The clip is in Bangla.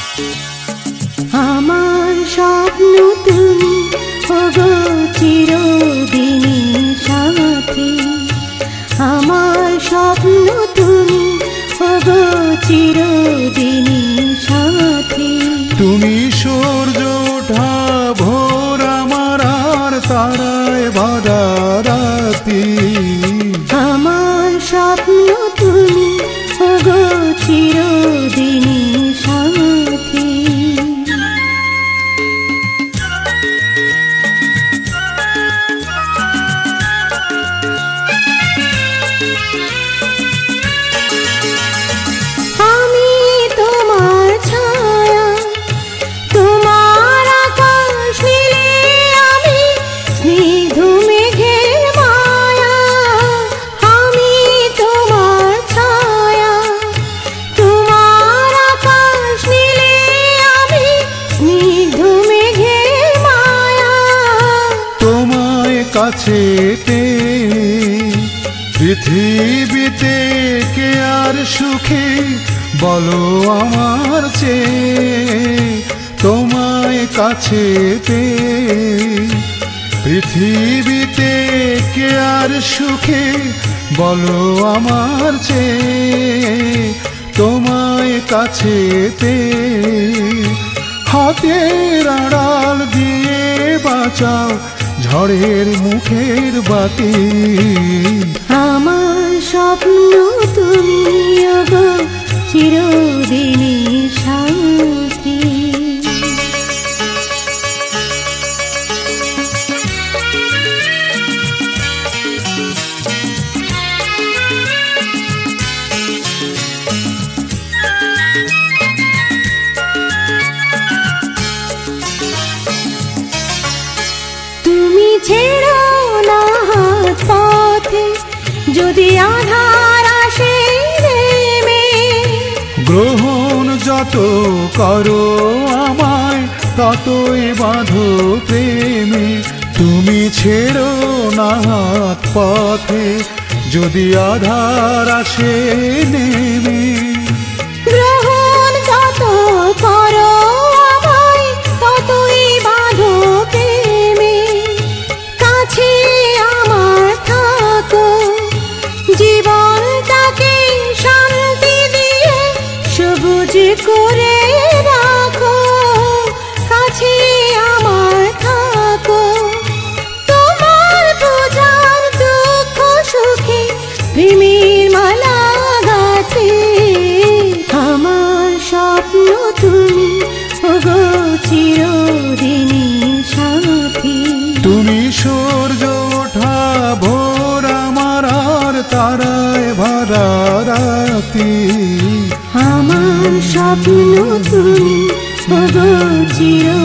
আমার স্বপ্ন তুমি ওগো চিরদিনী সাথী, আমার স্বপ্ন তুমি ওগো চিরদিনী সাথী। তুমি সূর্য ওঠা ভোর আমার আর তারায় ভরা রাতি। আমার স্বপ্ন তুমি ওগো চিরদিনী সাথী। আমি তোমার ছায়া, তোমার আকাশ নীলে আমি স্নিগ্ধ মেঘের মায়া। আমি তোমার ছায়া, তোমার আকাশ নীলে আমি স্নিগ্ধ মেঘের মায়া। তোমায় কাছে পৃথিবীতে কে আর সুখী বলো আমার চেয়ে। তোমায় কাছে পৃথিবীতে কে আর সুখী বলো আমার চেয়ে। তোমায় কাছে হাতের আড়াল দিয়ে বাঁচাও ঝড়ের মুখের বাতি। আমার স্বপ্ন তুমি ওগো চিরদিনী সাথী। তুমি ছেড়ো না হাত পথে যদি আধার আসে নেমে। গ্রহণ যত করো আমায় ততই বাঁধো প্রেমে। তুমি ছেড়ো না হাত পথে যদি আধার আসে নেমে। গ্রহণ যত করো আমায় ততই বাঁধো প্রেমে। কাছে আমার থাকো, জীবনটাকে শান্তি দিয়ে সবুজ করে রাখো। কাছে আমার থাকো, তোমার পূজার দুঃখ সুখে প্রেমের মালা গাঁথে। আমার স্বপ্ন তুমি ওগো চিরদিনী সাথী। তুমি সূর্য ওঠা ভোর আমার আর তারায় ভরা রাতি। আমার স্বপ্ন তুমি ওগো চির